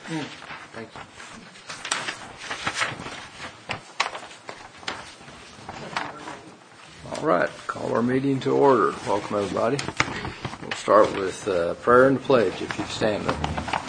Thank you. All right, call our meeting to order. Welcome, everybody. We'll start with prayer and pledge, if you stand up.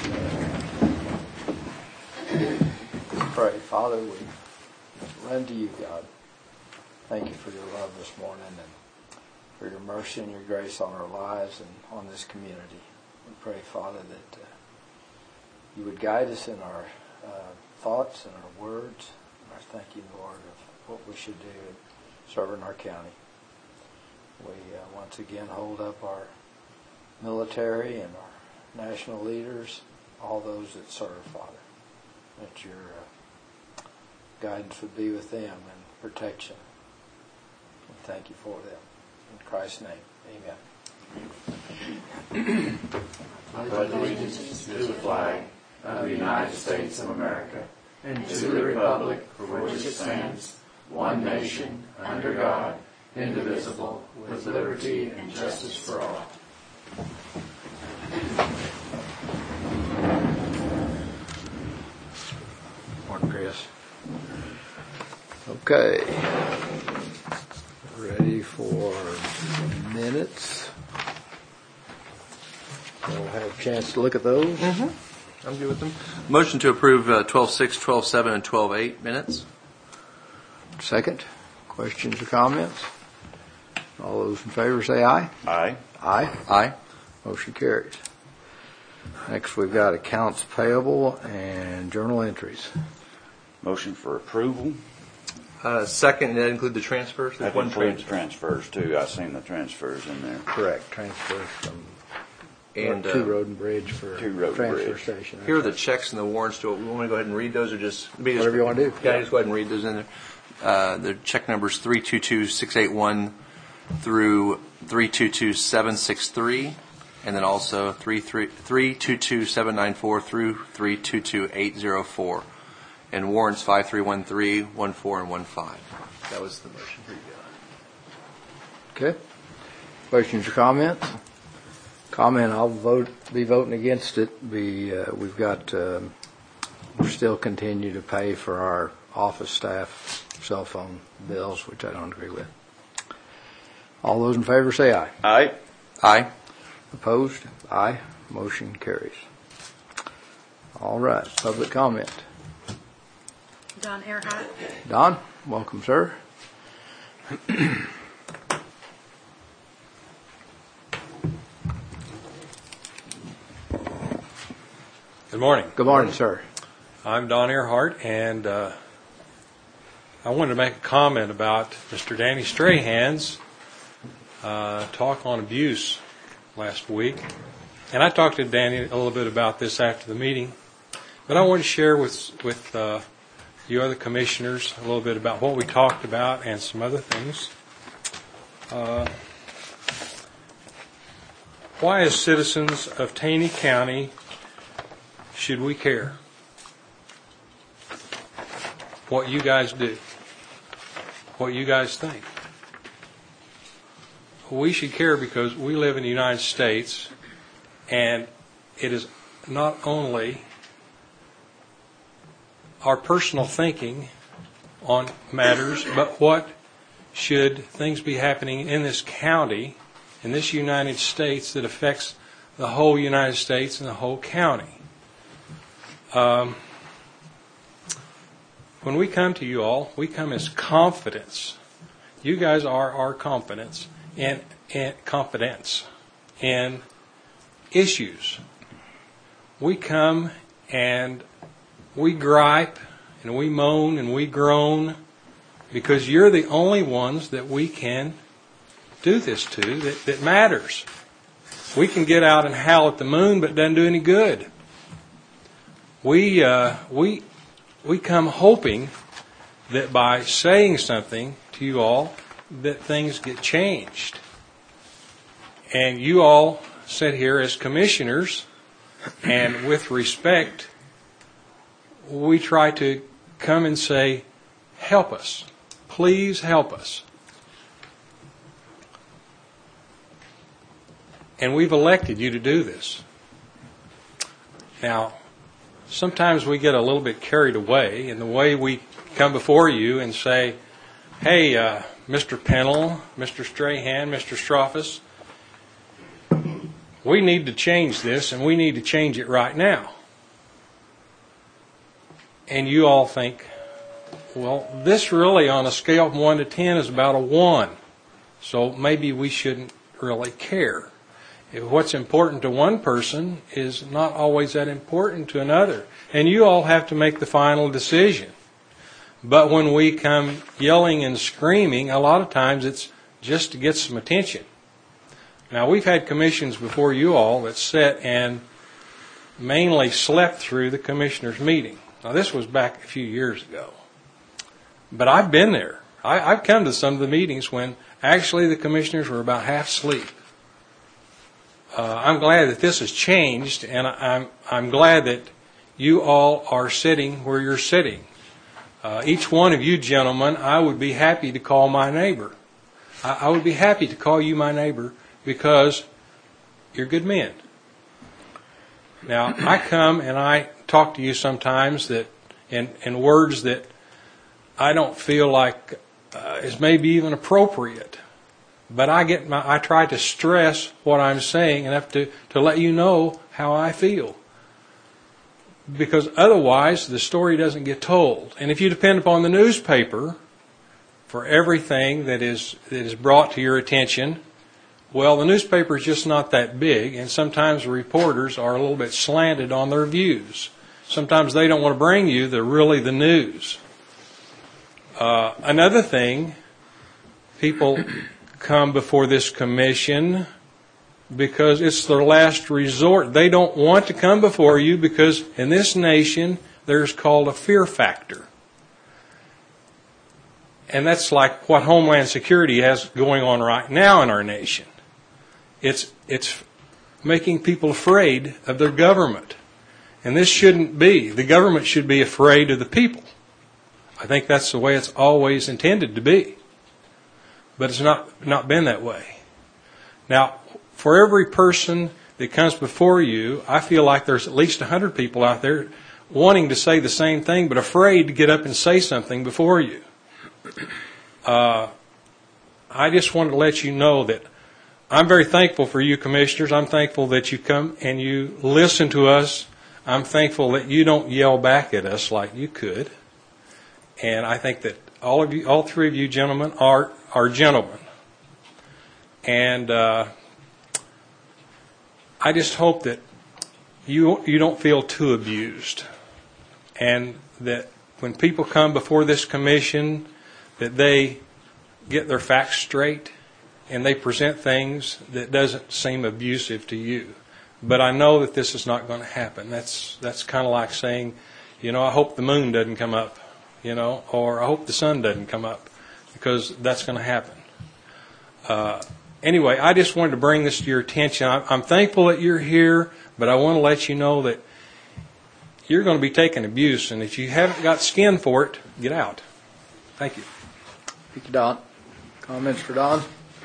Pray. Father, we run to you, God. Thank you for your love this morning and for your mercy and your grace on our lives and on this community. We pray, Father, that you would guide us in our thoughts and our words. I thank you, Lord, of what we should do in serving our county. We once again hold up our military and our national leaders, all those that serve, Father, that your guidance would be with them and protection. We thank you for them. In Christ's name, amen. I pledge allegiance to the flag of the United States of America and to the republic for which it stands, one nation, under God, indivisible, with liberty and justice for all. Morning, Chris. Okay. Ready for minutes? We'll have a chance to look at those. Mm-hmm. I'm good with them. Motion to approve 12-6, 12-7, and 12-8 minutes. Second. Questions or comments? All those in favor say aye. Aye. Aye. Aye. Motion carries. Next, we've got accounts payable and journal entries. Motion for approval. Second, and that include the transfers? That includes transfers, too. I've seen the transfers in there. Correct. Transfers from and to Road and Bridge for transfer station. Here are the checks and the warrants. Do we want to go ahead and read those, or just whatever you want to do? Yeah, just go ahead and read those in there. The check numbers 322681 through 322763, and then also 322794 through 322804, and warrants 5313, 14, and 15. That was the motion for you. Okay. Questions or comments? Comment. I'll be voting against it. We've got we're still continue to pay for our office staff cell phone bills, which I don't agree with. All those in favor say aye. Aye. Aye. Opposed? Aye. Motion carries. All right. Public comment. Don Earhart. Don, welcome, sir. Good morning. Good morning, sir. I'm Don Earhart, and I wanted to make a comment about Mr. Danny Strahan's talk on abuse last week. And I talked to Danny a little bit about this after the meeting, but I want to share with you other commissioners a little bit about what we talked about and some other things. Why, as citizens of Taney County, should we care what you guys do, what you guys think? We should care because we live in the United States, and it is not only our personal thinking on matters, but what should things be happening in this county, in this United States, that affects the whole United States and the whole county. When we come to you all, we come as confidence. You guys are our confidence and confidence in issues. We come and we gripe and we moan and we groan because you're the only ones that we can do this to that matters. We can get out and howl at the moon, but it doesn't do any good. We come hoping that by saying something to you all, that things get changed. And you all sit here as commissioners, and with respect, we try to come and say, help us. Please help us. And we've elected you to do this. Now, sometimes we get a little bit carried away in the way we come before you and say, hey, Mr. Pennell, Mr. Strahan, Mr. Strophus, we need to change this, and we need to change it right now. And you all think, well, this really on a scale from 1 to 10 is about a 1. So maybe we shouldn't really care. If what's important to one person is not always that important to another. And you all have to make the final decision. But when we come yelling and screaming, a lot of times it's just to get some attention. Now, we've had commissions before you all that sat and mainly slept through the commissioners' meeting. Now, this was back a few years ago. But I've been there. I've come to some of the meetings when actually the commissioners were about half asleep. I'm glad that this has changed, and I'm glad that you all are sitting where you're sitting. Each one of you gentlemen, I would be happy to call my neighbor. I would be happy to call you my neighbor because you're good men. Now, I come and I talk to you sometimes that in words that I don't feel like is maybe even appropriate. But I try to stress what I'm saying enough to let you know how I feel. Because otherwise the story doesn't get told. And if you depend upon the newspaper for everything that is brought to your attention, well, the newspaper is just not that big, and sometimes the reporters are a little bit slanted on their views. Sometimes they don't want to bring you the news. Another thing, people come before this commission because it's their last resort. They don't want to come before you because in this nation there's called a fear factor. And that's like what Homeland Security has going on right now in our nation. It's making people afraid of their government. And this shouldn't be. The government should be afraid of the people. I think that's the way it's always intended to be. But it's not been that way. Now, for every person that comes before you, I feel like there's at least 100 people out there wanting to say the same thing, but afraid to get up and say something before you. I just wanted to let you know that I'm very thankful for you commissioners. I'm thankful that you come and you listen to us. I'm thankful that you don't yell back at us like you could. And I think that all three of you gentlemen are gentlemen. And I just hope that you don't feel too abused. And that when people come before this commission, that they get their facts straight and they present things that doesn't seem abusive to you. But I know that this is not going to happen. That's kind of like saying, I hope the moon doesn't come up, or I hope the sun doesn't come up, because that's going to happen. Anyway, I just wanted to bring this to your attention. I'm thankful that you're here, but I want to let you know that you're going to be taking abuse, and if you haven't got skin for it, get out. Thank you. Thank you, Don. Comments for Don?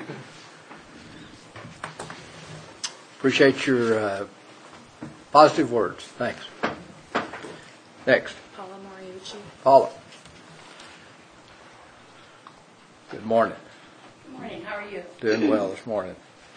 Appreciate your positive words. Thanks. Next. Paula Moriucci. Paula. Good morning. Good morning. How are you? Doing well this morning.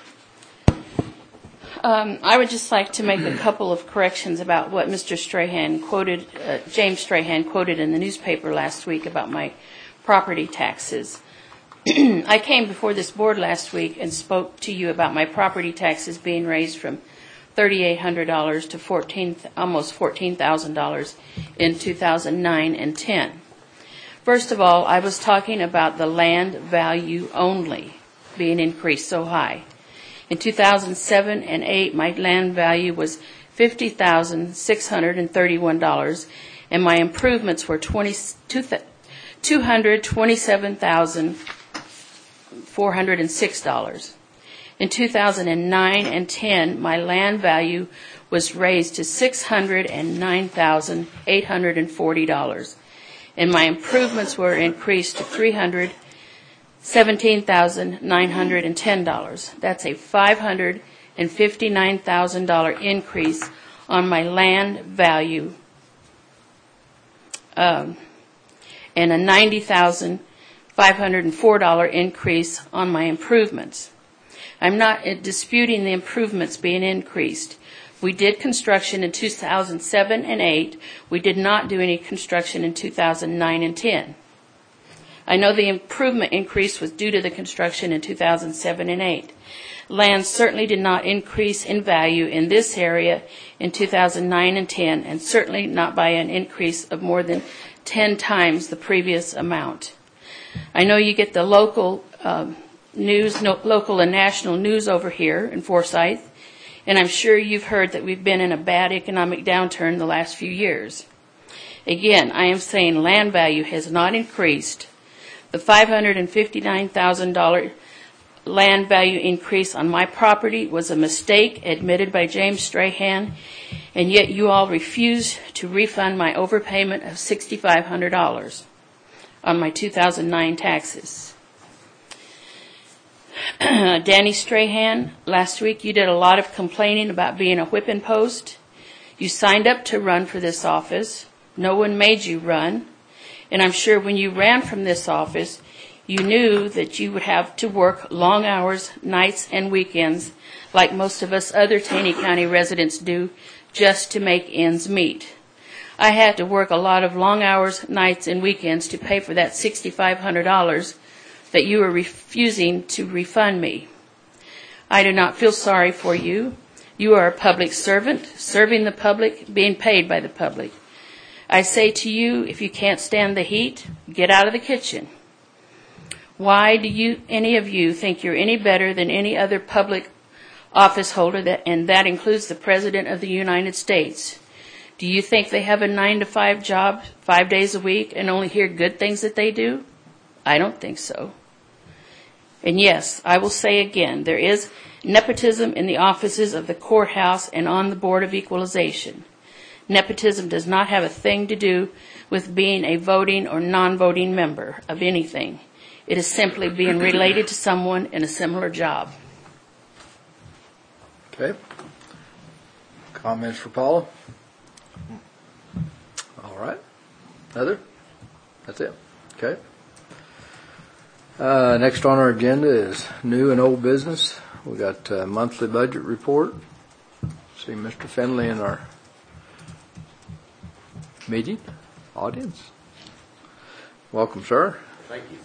I would just like to make a couple of corrections about what Mr. Strahan quoted, James Strahan quoted in the newspaper last week about my property taxes. I came before this board last week and spoke to you about my property taxes being raised from $3,800 to almost $14,000 in 2009 and 10. First of all, I was talking about the land value only being increased so high. In 2007 and 8, my land value was $50,631, and my improvements were $227,406. In 2009 and 10, my land value was raised to $609,840, and my improvements were increased to $317,910. That's a $559,000 increase on my land value and a $90,504 increase on my improvements. I'm not disputing the improvements being increased. We did construction in 2007 and 8. We did not do any construction in 2009 and 10. I know the improvement increase was due to the construction in 2007 and 8. Land certainly did not increase in value in this area in 2009 and 10, and certainly not by an increase of more than 10 times the previous amount. I know you get the local news, local and national news over here in Forsyth, and I'm sure you've heard that we've been in a bad economic downturn the last few years. Again, I am saying land value has not increased. The $559,000 land value increase on my property was a mistake admitted by James Strahan, and yet you all refuse to refund my overpayment of $6,500 on my 2009 taxes. Danny Strahan, last week you did a lot of complaining about being a whipping post. You signed up to run for this office. No one made you run. And I'm sure when you ran from this office, you knew that you would have to work long hours, nights, and weekends, like most of us other Taney County residents do, just to make ends meet. I had to work a lot of long hours, nights, and weekends to pay for that $6,500 that you were refusing to refund me. I do not feel sorry for you. You are a public servant, serving the public, being paid by the public. I say to you, if you can't stand the heat, get out of the kitchen. Why do any of you think you're any better than any other public office holder, and that includes the President of the United States? Do you think they have a 9-to-5 job 5 days a week and only hear good things that they do? I don't think so. And yes, I will say again, there is nepotism in the offices of the courthouse and on the Board of Equalization. Nepotism does not have a thing to do with being a voting or non-voting member of anything. It is simply being related to someone in a similar job. Okay. Comments for Paula? All right. Other? That's it. Okay. Next on our agenda is new and old business. We got monthly budget report. See Mr. Finley in our meeting audience. Welcome, sir. Thank you.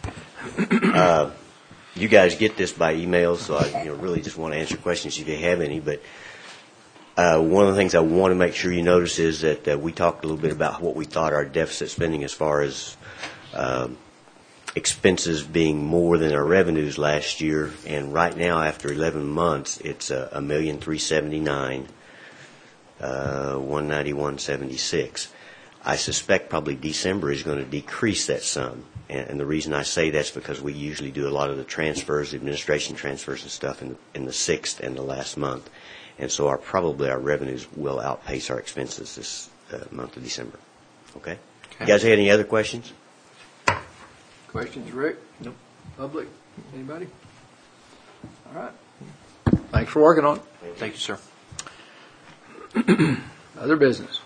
You guys get this by email, so I really just want to answer questions if you have any. But one of the things I want to make sure you notice is that we talked a little bit about what we thought our deficit spending as far as expenses being more than our revenues last year. And right now, after 11 months, it's $1,379,000, $191,76. I suspect probably December is going to decrease that sum. And the reason I say that's because we usually do a lot of the transfers, administration transfers and stuff in the 6th and the last month. And so probably our revenues will outpace our expenses this month of December. Okay? You guys have any other questions? Questions, Rick? Nope. Public? Anybody? All right. Thanks for working on it. Thank you, sir. Other business?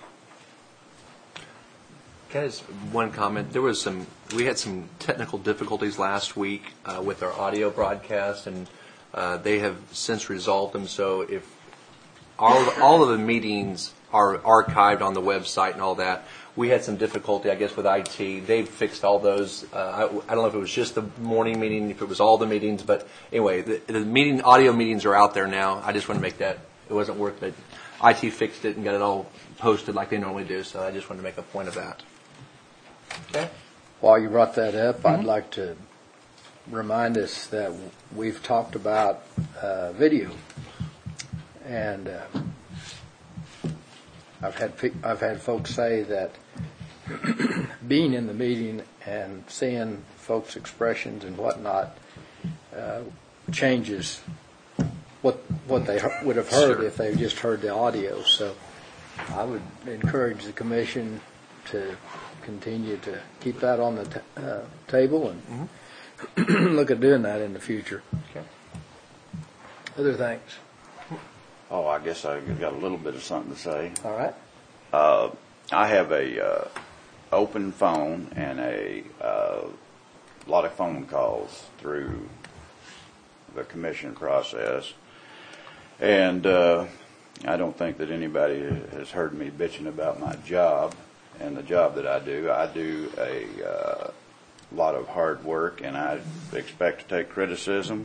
Guys, one comment. We had some technical difficulties last week with our audio broadcast, and they have since resolved them. So if all of the meetings are archived on the website and all that, we had some difficulty, I guess, with IT. They've fixed all those. I don't know if it was just the morning meeting, if it was all the meetings, but anyway, the audio meetings are out there now. I just want to make that it wasn't worth it. IT fixed it and got it all posted like they normally do. So I just wanted to make a point of that. Okay. While you brought that up, I'd like to remind us that we've talked about video, and I've had folks say that being in the meeting and seeing folks' expressions and whatnot changes what they would have heard if they just heard the audio. So I would encourage the commission to continue to keep that on the table and look at doing that in the future. Okay. Other things? Oh, I guess I got a little bit of something to say. All right. I have a open phone and a lot of phone calls through the commission process. And I don't think that anybody has heard me bitching about my job and the job that I do. I do a lot of hard work, and I expect to take criticism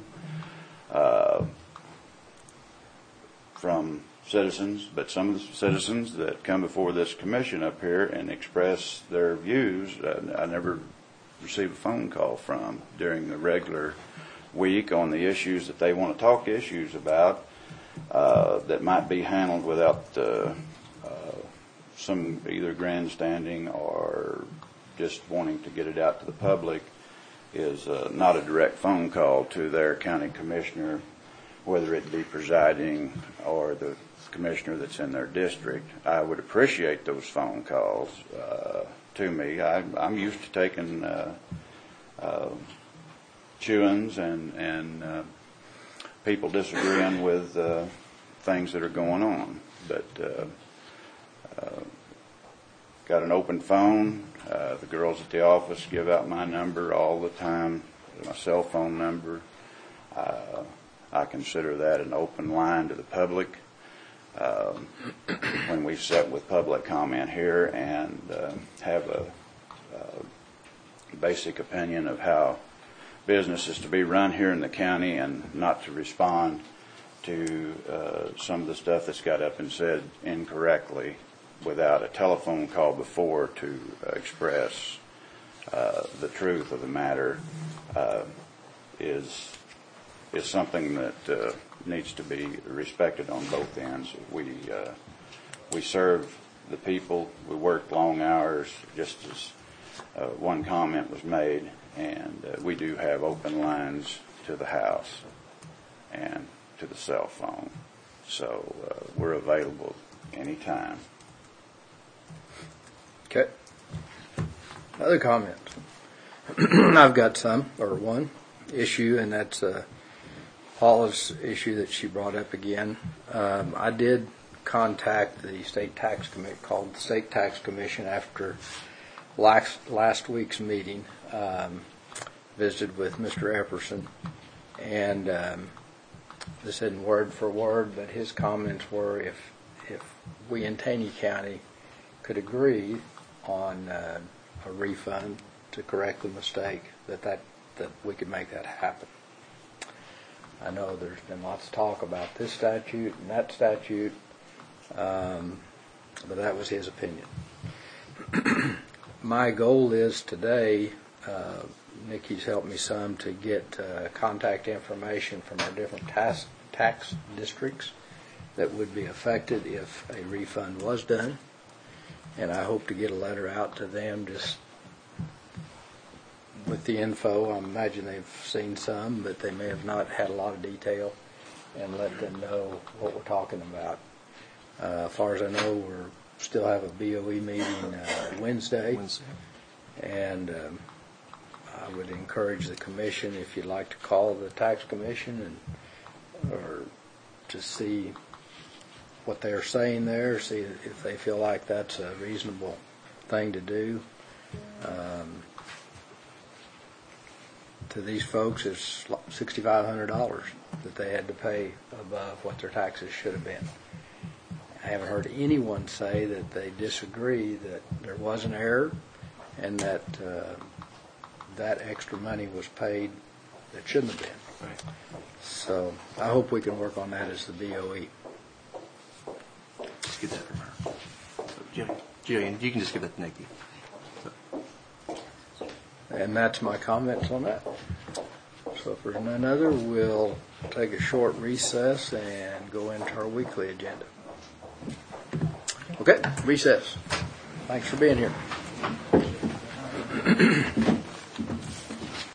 from citizens, but some of the citizens that come before this commission up here and express their views, I never receive a phone call from during the regular week on the issues that they want to talk issues about that might be handled without some either grandstanding or just wanting to get it out to the public is not a direct phone call to their county commissioner, whether it be presiding or the commissioner that's in their district. I would appreciate those phone calls to me. I'm used to taking chewings and people disagreeing with things that are going on. But got an open phone. The girls at the office give out my number all the time, my cell phone number. I consider that an open line to the public. When we sit with public comment here and have a basic opinion of how business is to be run here in the county, and not to respond to some of the stuff that's got up and said incorrectly without a telephone call before to express the truth of the matter is something that needs to be respected on both ends. We serve the people. We work long hours, just as one comment was made, and we do have open lines to the house and to the cell phone. So we're available anytime. Okay. Other comments? I've got some, or one issue, and that's Paula's issue that she brought up again. I did contact the state tax committee, called the state tax commission after last week's meeting, visited with Mr. Epperson, and this isn't word for word, but his comments were if we in Taney County could agree on a refund to correct the mistake, that we could make that happen. I know there's been lots of talk about this statute and that statute, but that was his opinion. My goal is today, Nikki's helped me some to get contact information from our different tax districts that would be affected if a refund was done. And I hope to get a letter out to them just with the info. I imagine they've seen some, but they may have not had a lot of detail, and let them know what we're talking about. As far as I know, we still have a BOE meeting Wednesday. And I would encourage the commission, if you'd like to call the tax commission or to see what they're saying there, see if they feel like that's a reasonable thing to do. To these folks, it's $6,500 that they had to pay above what their taxes should have been. I haven't heard anyone say that they disagree that there was an error and that that extra money was paid that shouldn't have been. Right. So I hope we can work on that as the BOE. Just get that from her. Jillian, you can just give that to Nikki. And that's my comments on that. So if there's none other, we'll take a short recess and go into our weekly agenda. Okay, recess. Thanks for being here.